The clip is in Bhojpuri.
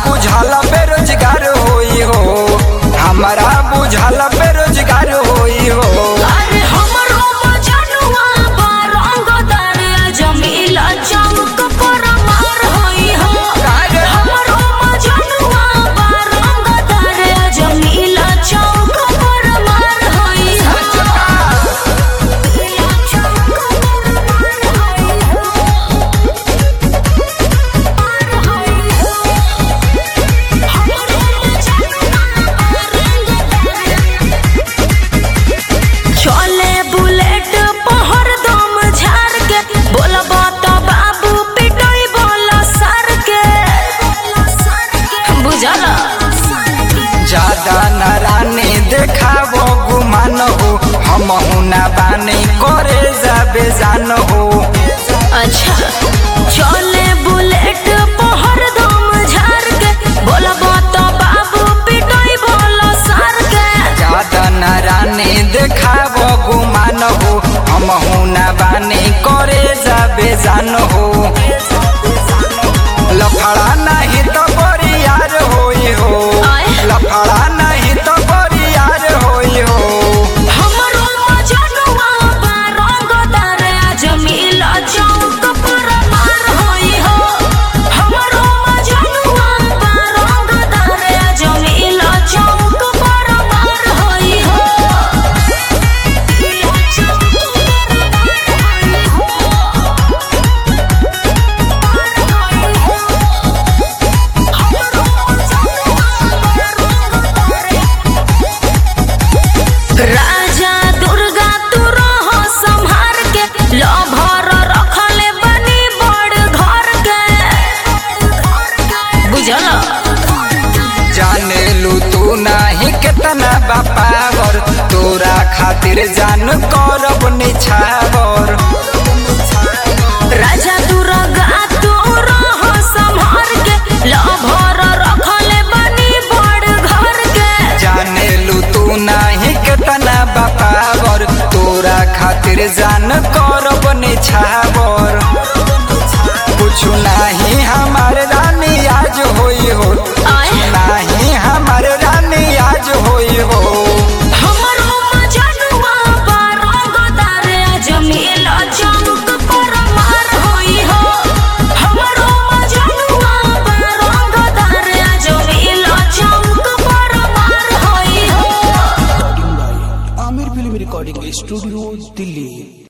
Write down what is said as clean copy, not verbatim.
बुझल बेरोजगार होई हो, हमारा बुझल बेरोजगार होई हो। अरे हमरो मजनुआ बारंगदार जमीला चौक पर मार होई हो। हमरो मजनुआ बारंगदार जमीला चौक पर मार होई हो। चले बुलेट पहर दम झार के, बोलबा तो बाबू पिटोई बोला सर के, बुझल। ज्यादा नारानी देखाबो गुमान हो, हम ना बानी करे जाबे जान हो। अच्छा चले बुलेट पहर दम झार के, बोलबा तो बाबू पिटोई बोला सर के। ज्यादा नारानी देखाबो गुमान हो, हम ना बानी करे जाबे जान हो। लफड़ा नहीं तो बरियार होई हो, लफड़ा नहीं तो बरियार होई हो। हमरो मजनुआ बारंगदार जमीला चौक पर मार होई हो। हमरो मजनुआ बारंगदार जमीला चौक पर मार होई हो। राजा दुर्गा तू रहो संभार के, लभर रखले बनी बड़ घर के, बुझल। जाने लू तू नहीं कितना बापावर, तोरा खातिर जान करब निछावर। राजा दुर्गा तू रहो संभार के, लभर रखले बनी बड़ घर के। जाने लू तू नहीं कितना बापावर, तोरा खातिर जान करब निछावर। कुछ नहीं